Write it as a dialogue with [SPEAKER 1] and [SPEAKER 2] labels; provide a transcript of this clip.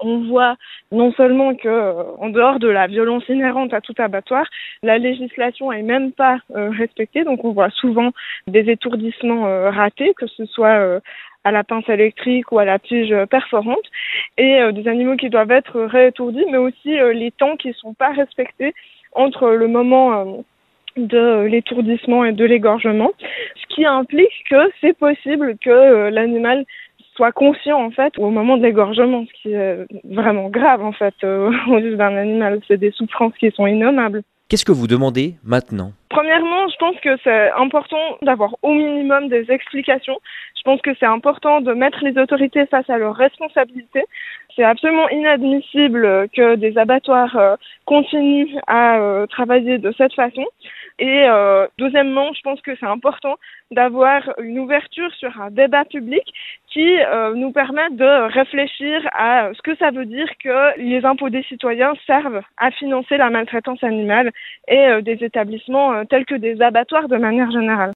[SPEAKER 1] on voit non seulement que, en dehors de la violence inhérente à tout abattoir, la législation est même pas respectée. Donc on voit souvent des étourdissements ratés, que ce soit à la pince électrique ou à la tige perforante, et des animaux qui doivent être réétourdis, mais aussi les temps qui sont pas respectés entre le moment de l'étourdissement et de l'égorgement, ce qui implique que c'est possible que l'animal soit conscient en fait au moment de l'égorgement, ce qui est vraiment grave en fait au lieu d'un animal. C'est des souffrances qui sont innommables.
[SPEAKER 2] Qu'est-ce que vous demandez maintenant ?
[SPEAKER 1] Premièrement, je pense que c'est important d'avoir au minimum des explications. Je pense que c'est important de mettre les autorités face à leurs responsabilités. C'est absolument inadmissible que des abattoirs continuent à travailler de cette façon. Et deuxièmement, je pense que c'est important d'avoir une ouverture sur un débat public qui nous permette de réfléchir à ce que ça veut dire que les impôts des citoyens servent à financer la maltraitance animale et des établissements tels que des abattoirs de manière générale.